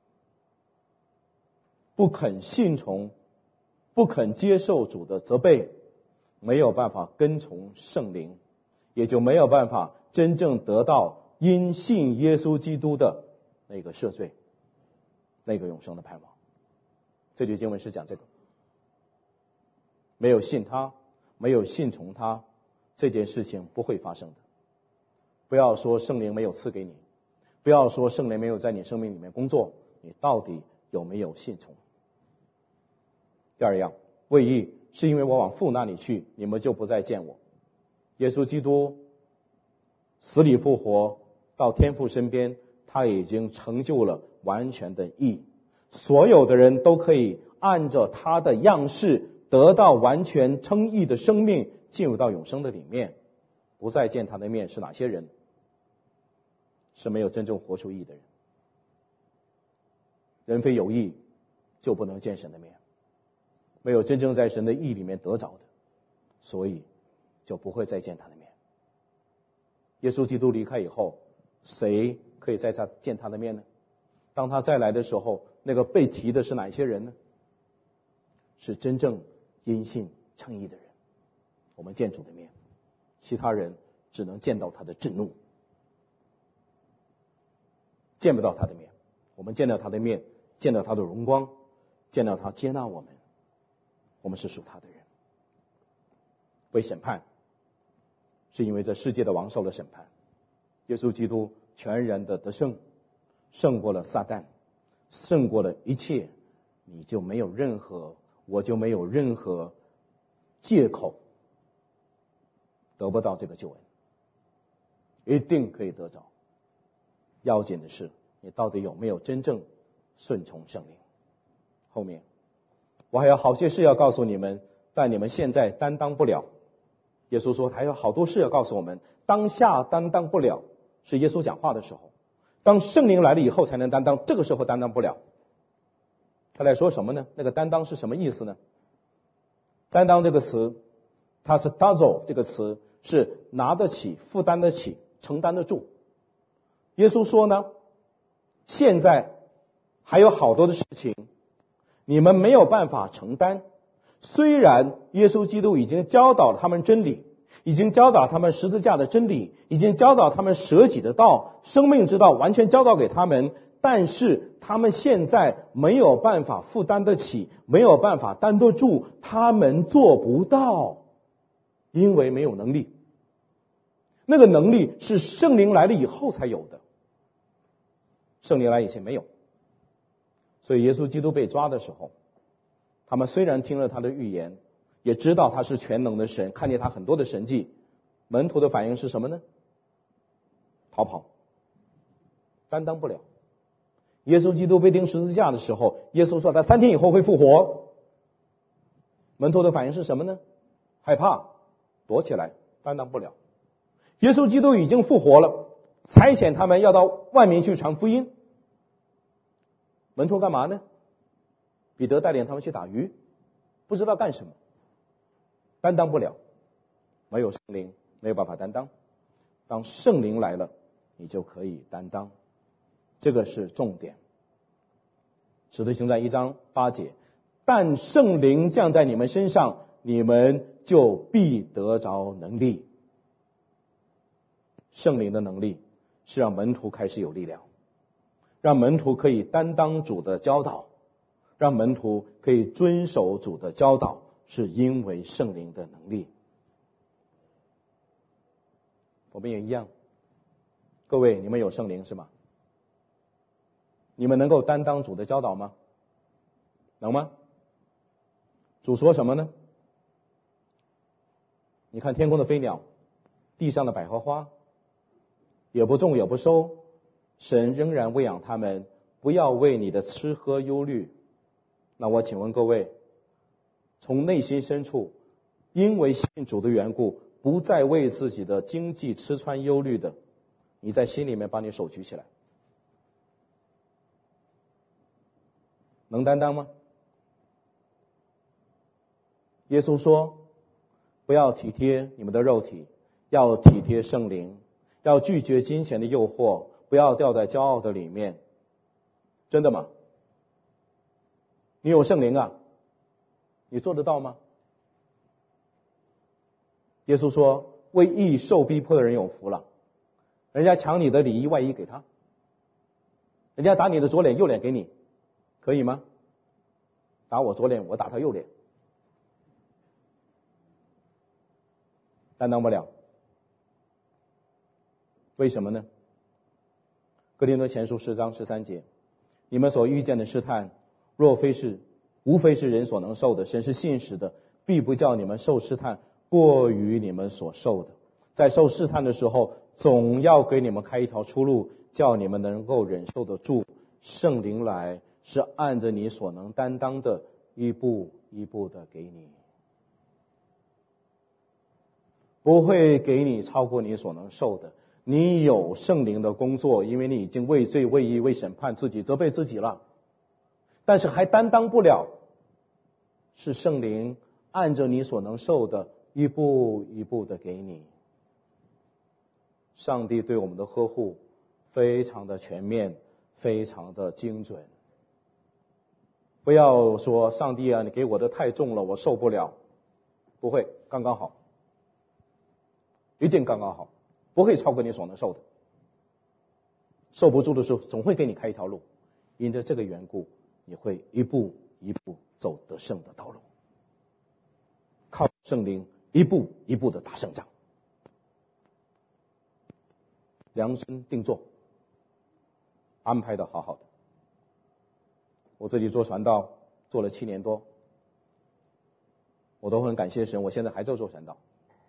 不肯信从，不肯接受主的责备，没有办法跟从圣灵，也就没有办法真正得到因信耶稣基督的那个赦罪，那个永生的盼望。这句经文是讲这个。没有信他，没有信从他，这件事情不会发生的。不要说圣灵没有赐给你，不要说圣灵没有在你生命里面工作，你到底有没有信从？第二样，为义是因为我往父那里去，你们就不再见我。耶稣基督死里复活到天父身边，他已经成就了完全的义，所有的人都可以按着他的样式得到完全称义的生命，进入到永生的里面。不再见他的面是哪些人？是没有真正活出义的人。人非有义，就不能见神的面。没有真正在神的义里面得着的，所以就不会再见他的面。耶稣基督离开以后，谁可以再见他的面呢？当他再来的时候，那个被提的是哪些人呢？是真正因信称义的人。我们见主的面，其他人只能见到他的震怒，见不到他的面。我们见到他的面，见到他的荣光，见到他接纳我们，我们是属他的人。为审判是因为这世界的王受了审判，耶稣基督全然的得胜，胜过了撒旦，胜过了一切，你就没有任何，我就没有任何借口得不到这个救恩，一定可以得着。要紧的是你到底有没有真正顺从圣灵。后面我还有好些事要告诉你们，但你们现在担当不了。耶稣说还有好多事要告诉我们，当下担当不了，是耶稣讲话的时候。当圣灵来了以后才能担当，这个时候担当不了。他在说什么呢？那个担当是什么意思呢？担当这个词，它是 dazo 这个词，是拿得起、负担得起、承担得住。耶稣说呢，现在还有好多的事情你们没有办法承担。虽然耶稣基督已经教导了他们真理，已经教导他们十字架的真理，已经教导他们舍己的道、生命之道，完全教导给他们，但是他们现在没有办法负担得起，没有办法担得住，他们做不到，因为没有能力。那个能力是圣灵来了以后才有的，圣灵来以前没有。所以耶稣基督被抓的时候，他们虽然听了他的预言，也知道他是全能的神，看见他很多的神迹，门徒的反应是什么呢？逃跑，担当不了。耶稣基督被钉十字架的时候，耶稣说他3天以后会复活，门徒的反应是什么呢？害怕，躲起来，担当不了。耶稣基督已经复活了，差遣他们要到外面去传福音，门徒干嘛呢？彼得带领他们去打鱼，不知道干什么，担当不了。没有圣灵，没有办法担当。当圣灵来了，你就可以担当，这个是重点。使徒行传1章8节，但圣灵降在你们身上，你们就必得着能力。圣灵的能力是让门徒开始有力量， 让门徒可以担当主的教导，让门徒可以遵守主的教导，是因为圣灵的能力。我们也一样，各位，你们有圣灵是吗？你们能够担当主的教导吗？能吗？主说什么呢？你看天空的飞鸟，地上的百合花，也不种也不收，神仍然喂养他们，不要为你的吃喝忧虑。那我请问各位，从内心深处，因为信主的缘故，不再为自己的经济吃穿忧虑的，你在心里面把你手举起来，能担当吗？耶稣说，不要体贴你们的肉体，要体贴圣灵，要拒绝金钱的诱惑，不要掉在骄傲的里面。真的吗？你有圣灵啊，你做得到吗？耶稣说，为义受逼迫的人有福了。人家抢你的里衣外衣给他，人家打你的左脸右脸给你，可以吗？打我左脸，我打他右脸，担当不了。为什么呢？哥林多前书10章13节，你们所遇见的试探，无非是人所能受的，神是信实的，必不叫你们受试探过于你们所受的。在受试探的时候，总要给你们开一条出路，叫你们能够忍受得住。圣灵来是按着你所能担当的，一步一步的给你，不会给你超过你所能受的。你有圣灵的工作，因为你已经为罪为义为审判自己责备自己了，但是还担当不了，是圣灵按着你所能受的，一步一步的给你。上帝对我们的呵护非常的全面，非常的精准。不要说上帝啊，你给我的太重了，我受不了。不会，刚刚好，一定刚刚好，不会超过你所能受的。受不住的时候，总会给你开一条路，因着这个缘故，你会一步一步走得胜的道路，靠圣灵一步一步的打胜仗。量身定做，安排的好好的。我自己做传道做了7年多，我都很感谢神，我现在还在做传道。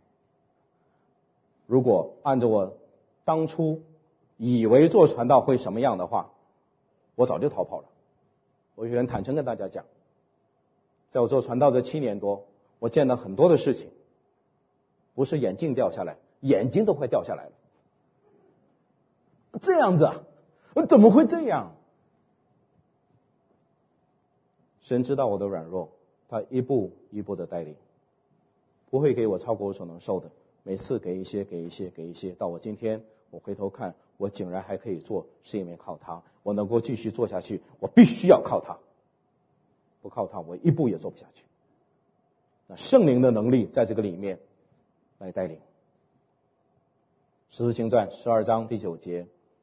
如果按照我当初以为做传道会什么样的话，我早就逃跑了。我很坦诚跟大家讲，在我做传道这7年多，我见到很多的事情，不是眼镜掉下来，眼睛都快掉下来了。这样子啊，怎么会这样？神知道我的软弱，他一步一步的带领，不会给我超过我所能受的，每次给一些，到我今天我回头看，我竟然还可以做，是因为靠他，我能够继续做下去，我必须要靠他，不靠他我一步也做不下去。那圣灵的能力在这个里面来带领。使徒行传12章第9节，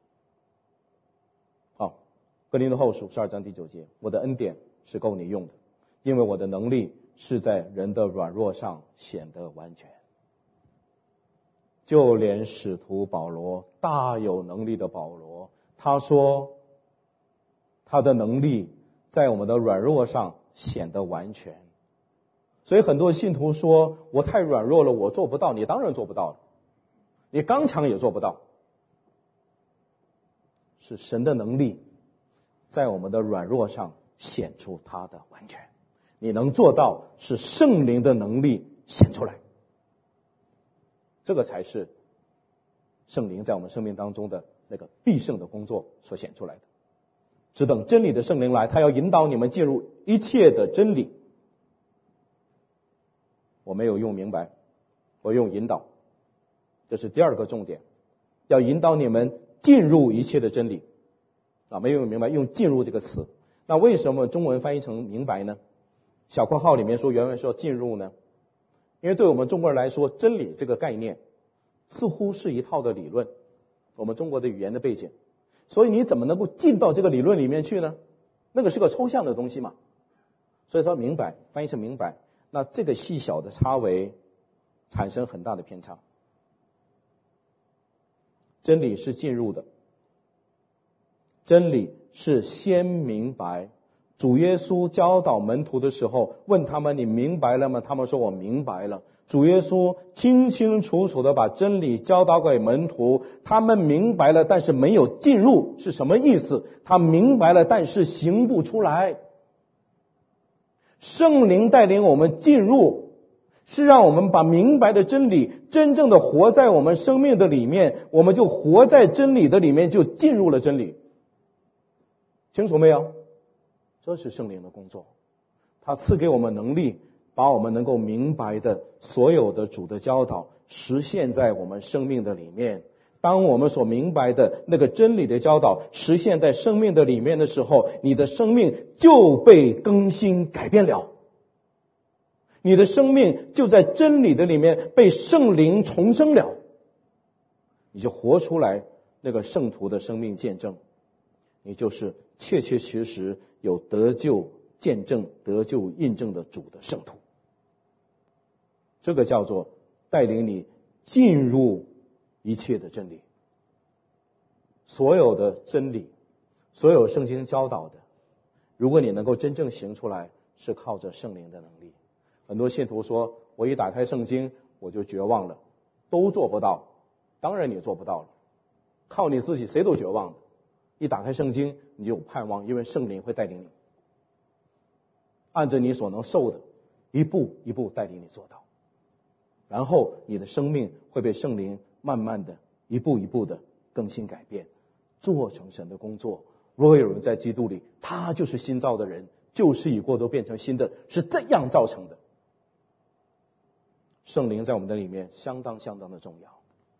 哥林多后书12章第9节，我的恩典是够你用的，因为我的能力是在人的软弱上显得完全。就连使徒保罗，大有能力的保罗，他说他的能力在我们的软弱上显得完全。所以很多信徒说我太软弱了，我做不到。你当然做不到了，你刚强也做不到。是神的能力在我们的软弱上显出他的完全，你能做到，是圣灵的能力显出来，这个才是圣灵在我们生命当中的那个必胜的工作所显出来的。只等真理的圣灵来，他要引导你们进入一切的真理。我没有用明白，我用引导，这是第二个重点，要引导你们进入一切的真理。没有明白，用进入这个词。那为什么中文翻译成明白呢？小括号里面说原文说进入呢？因为对我们中国人来说，真理这个概念似乎是一套的理论，我们中国的语言的背景， 所以你怎么能够进到这个理论里面去呢？那个是个抽象的东西嘛。所以说明白，翻译成明白，那这个细小的差微产生很大的偏差。真理是进入的，真理是先明白。主耶稣教导门徒的时候，问他们：“你明白了吗？”他们说：“我明白了。”主耶稣清清楚楚的把真理教导给门徒，他们明白了，但是没有进入，是什么意思？他明白了，但是行不出来。圣灵带领我们进入，是让我们把明白的真理真正的活在我们生命的里面，我们就活在真理的里面，就进入了真理。清楚没有？这是圣灵的工作，他赐给我们能力，把我们能够明白的所有的主的教导实现在我们生命的里面。当我们所明白的那个真理的教导实现在生命的里面的时候，你的生命就被更新改变了，你的生命就在真理的里面被圣灵重生了，你就活出来那个圣徒的生命见证，你就是切切实实有得救见证、得救印证的主的圣徒。这个叫做带领你进入一切的真理。所有的真理，所有圣经教导的，如果你能够真正行出来，是靠着圣灵的能力。很多信徒说，我一打开圣经我就绝望了，都做不到。当然你做不到了，靠你自己谁都绝望的。一打开圣经你就有盼望，因为圣灵会带领你，按着你所能受的一步一步带领你做到，然后你的生命会被圣灵慢慢的一步一步的更新改变，做成神的工作。若有人在基督里，他就是新造的人，旧事已过都变成新的，是这样造成的。圣灵在我们的里面相当的重要，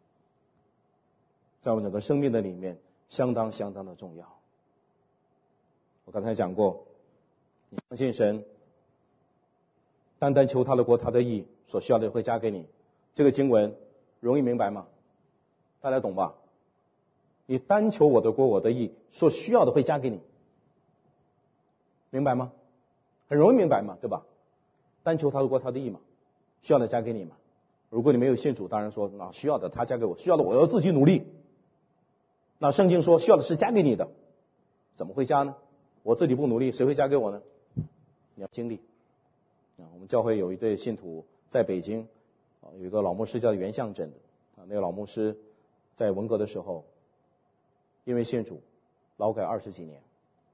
在我们整个生命的里面相当的重要。我刚才讲过，你相信神，单单求他的国他的义，所需要的会加给你。这个经文容易明白吗？大家懂吧？你单求我的国我的义，所需要的会加给你，明白吗？很容易明白嘛，对吧？单求他的国他的义嘛，需要的加给你嘛。如果你没有信主，当然说需要的他加给我，需要的我要自己努力。那圣经说需要的是加给你的，怎么会加呢？我自己不努力，谁会加给我呢？你要经历。我们教会有一对信徒在北京，有一个老牧师叫袁向真的，那个老牧师在文革的时候，因为信主劳改20几年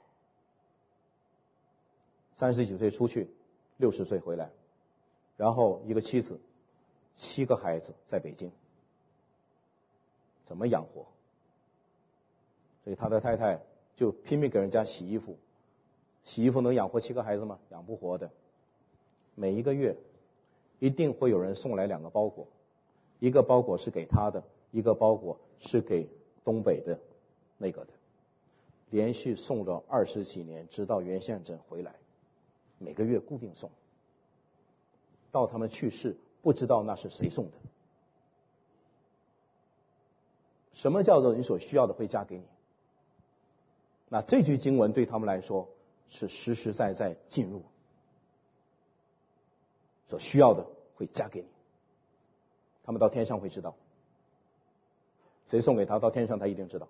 ，30几岁出去，60岁回来，然后一个妻子，7个孩子在北京，怎么养活？所以他的太太就拼命给人家洗衣服，洗衣服能养活7个孩子吗？养不活的。每一个月一定会有人送来2个包裹，一个包裹是给他的，一个包裹是给东北的那个的，连续送了20几年，直到袁向真回来，每个月固定送，到他们去世不知道那是谁送的。什么叫做你所需要的会加给你？那这句经文对他们来说是实实在在进入，所需要的会加给你。他们到天上会知道，谁送给他，到天上他一定知道。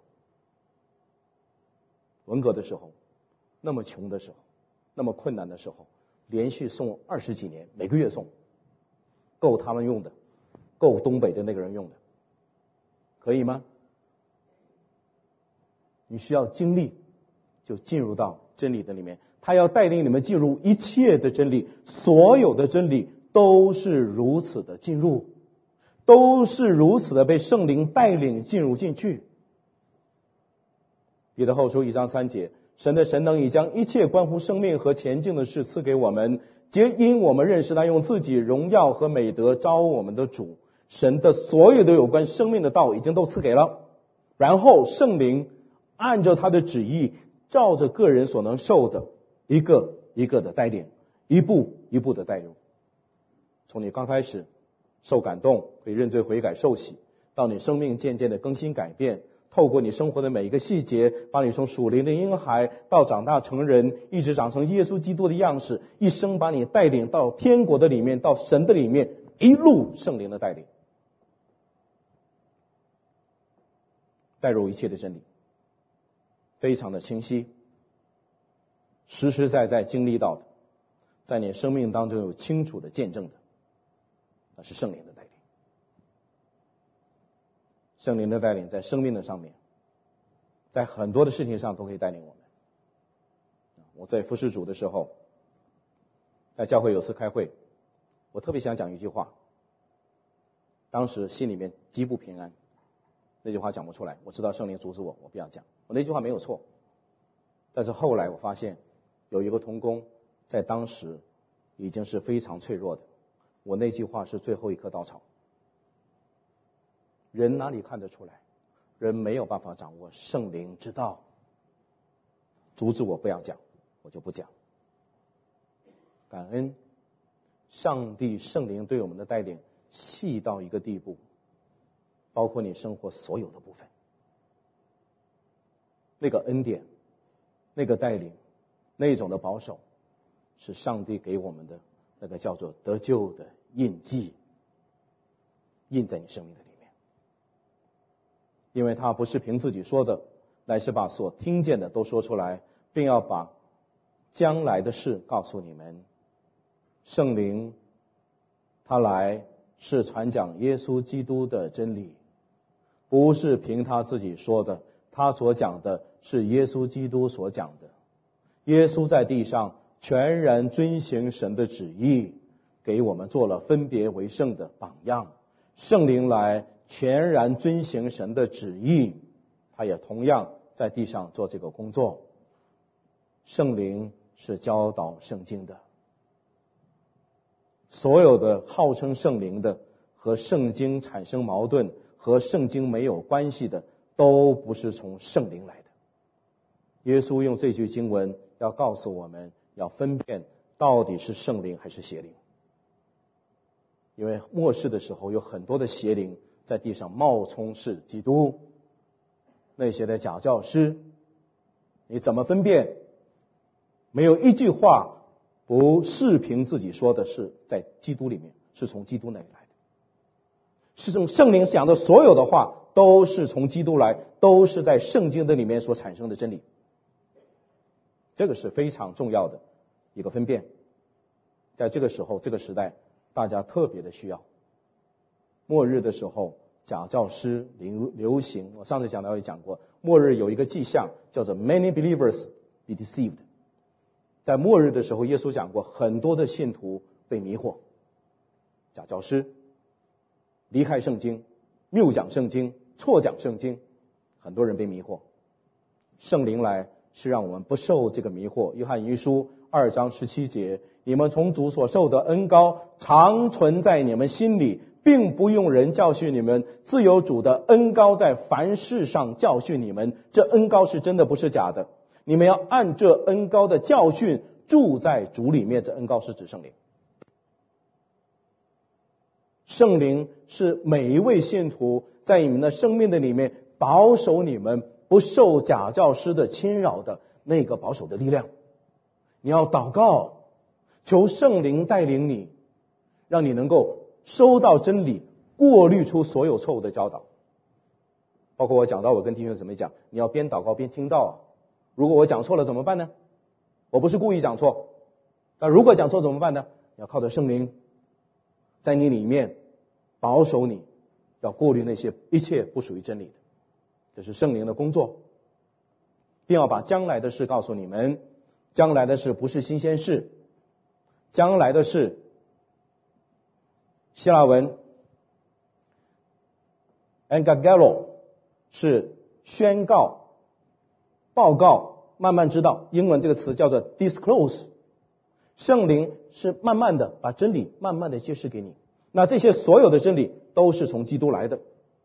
文革的时候，那么穷的时候，那么困难的时候，连续送20几年，每个月送，够他们用的，够东北的那个人用的，可以吗？你需要经历，就进入到真理的里面，他要带领你们进入一切的真理，所有的真理都是如此的进入，都是如此的被圣灵带领进入进去。彼得后书1章3节，神的神能已将一切关乎生命和前进的事赐给我们，皆因我们认识他用自己荣耀和美德招我们的主。神的所有的有关生命的道已经都赐给了，然后圣灵按照他的旨意，照着个人所能受的，一个一个的带领，一步一步的带入。从你刚开始受感动，会认罪悔改受洗，到你生命渐渐的更新改变， 透过你生活的每一个细节，把你从属灵的婴孩到长大成人，一直长成耶稣基督的样式，一生把你带领到天国的里面，到神的里面，一路圣灵的带领，带入一切的真理，非常的清晰，实实在在经历到的，在你生命当中有清楚的见证的，那是圣灵的带领。圣灵的带领在生命的上面，在很多的事情上都可以带领我们。我在服侍主的时候，在教会有次开会，我特别想讲一句话，当时心里面极不平安，那句话讲不出来，我知道圣灵阻止我不要讲，我那句话没有错，但是后来我发现有一个同工在当时已经是非常脆弱的，我那句话是最后一棵稻草。人哪里看得出来？人没有办法掌握圣灵之道，阻止我不要讲，我就不讲。感恩上帝圣灵对我们的带领细到一个地步，包括你生活所有的部分，那个恩典，那个带领，那种的保守，是上帝给我们的那个叫做得救的印记，印在你生命的里面。因为他不是凭自己说的，乃是把所听见的都说出来，并要把将来的事告诉你们。圣灵他来是传讲耶稣基督的真理，不是凭他自己说的，他所讲的是耶稣基督所讲的。耶稣在地上全然遵行神的旨意，给我们做了分别为圣的榜样。圣灵来全然遵行神的旨意，他也同样在地上做这个工作。圣灵是教导圣经的，所有的号称圣灵的和圣经产生矛盾，和圣经没有关系的，都不是从圣灵来的。耶稣用这句经文要告诉我们，要分辨到底是圣灵还是邪灵。因为末世的时候有很多的邪灵在地上冒充是基督，那些的假教师，你怎么分辨？没有一句话不是凭自己说的，是在基督里面，是从基督那里来的。是从圣灵讲的所有的话都是从基督来，都是在圣经的里面所产生的真理。这个是非常重要的一个分辨，在这个时候这个时代大家特别的需要。末日的时候假教师流行，我上次讲到也讲过，末日有一个迹象叫做 many believers be deceived。 在末日的时候耶稣讲过，很多的信徒被迷惑，假教师离开圣经，谬讲圣经，错讲圣经，很多人被迷惑。圣灵来是让我们不受这个迷惑。约翰一书2章17节，你们从主所受的恩膏常存在你们心里，并不用人教训你们，自有主的恩膏在凡事上教训你们。这恩膏是真的，不是假的。你们要按这恩膏的教训住在主里面。这恩膏是指圣灵。圣灵是每一位信徒在你们的生命的里面保守你们不受假教师的侵扰的那个保守的力量。你要祷告，求圣灵带领你，让你能够收到真理，过滤出所有错误的教导。包括我讲到我跟弟兄姊妹讲，你要边祷告边听到。如果我讲错了怎么办呢？我不是故意讲错，但如果讲错怎么办呢？要靠着圣灵在你里面保守你，要过滤那些一切不属于真理的，这是圣灵的工作。并要把将来的事告诉你们。将来的事不是新鲜事，将来的事希腊文 angagelo 是宣告、报告、慢慢知道。英文这个词叫做 disclose。 圣灵是慢慢的把真理慢慢的揭示给你。那这些所有的真理都是从基督来的，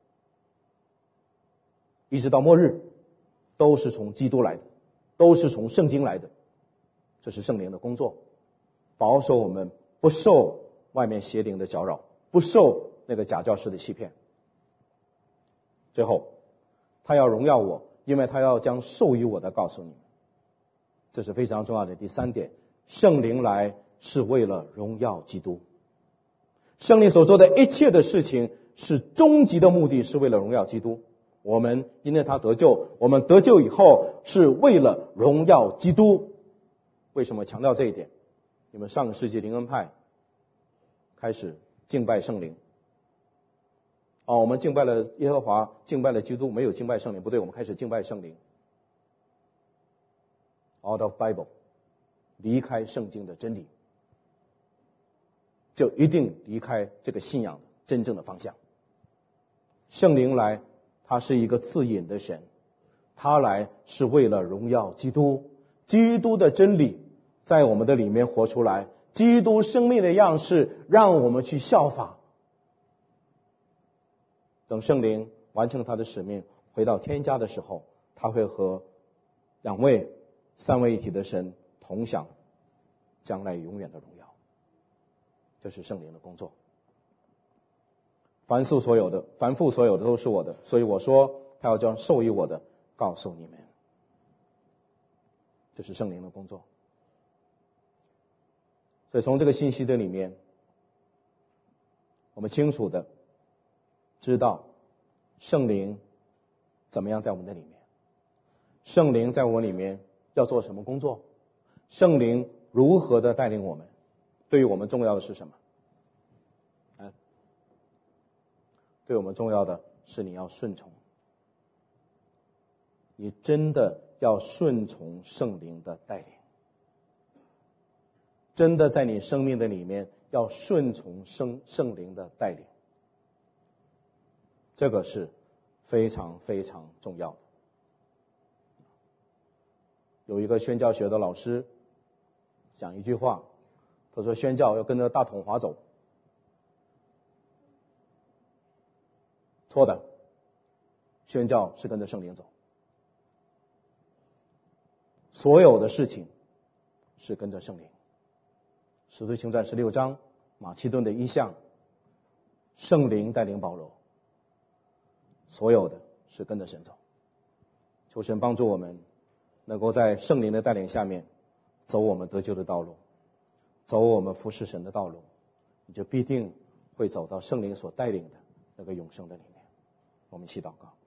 一直到末日都是从基督来的，都是从圣经来的。这是圣灵的工作，保守我们不受外面邪灵的搅扰，不受那个假教师的欺骗。最后他要荣耀我，因为他要将授予我的告诉你们。这是非常重要的第三点，圣灵来是为了荣耀基督。圣灵所做的一切的事情是终极的目的，是为了荣耀基督。我们因为他得救，我们得救以后是为了荣耀基督。为什么强调这一点？你们上个世纪灵恩派开始敬拜圣灵。我们敬拜了耶和华，敬拜了基督，没有敬拜圣灵。不对，我们开始敬拜圣灵。Out of Bible， 离开圣经的真理，就一定离开这个信仰真正的方向。圣灵来，他是一个赐引的神，他来是为了荣耀基督。基督的真理在我们的里面活出来，基督生命的样式让我们去效法。等圣灵完成他的使命，回到天家的时候，他会和两位三位一体的神同享将来永远的荣耀。这是圣灵的工作。凡父所有的都是我的，所以我说他要将授予我的告诉你们。这是圣灵的工作。所以从这个信息的里面，我们清楚的知道圣灵怎么样在我们的里面，圣灵在我们里面要做什么工作，圣灵如何的带领我们。对于我们重要的是什么？对我们重要的是你要顺从，你真的要顺从圣灵的带领，真的在你生命的里面要顺从圣灵的带领，这个是非常非常重要的。有一个宣教学的老师讲一句话，他说宣教要跟着大统华走。错的，宣教是跟着圣灵走，所有的事情是跟着圣灵。使徒行传16章马其顿的异象，圣灵带领保罗，所有的是跟着神走。求神帮助我们能够在圣灵的带领下面走我们得救的道路，走我们服侍神的道路，你就必定会走到圣灵所带领的那个永生的里面。我们一起祷告。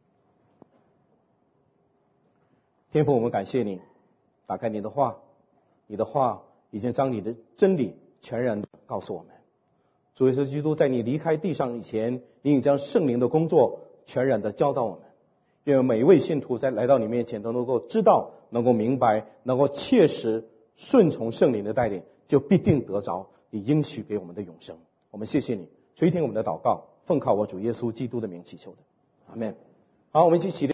天父，我们感谢你打开你的话，你的话已经将你的真理全然的告诉我们。主耶稣基督在你离开地上以前，你已经将圣灵的工作全然的教导我们。愿每一位信徒在来到你面前都能够知道，能够明白，能够切实顺从圣灵的带领，就必定得着你应许给我们的永生。我们谢谢你垂听我们的祷告，奉靠我主耶稣基督的名祈求的，阿们。好，我们一起起立。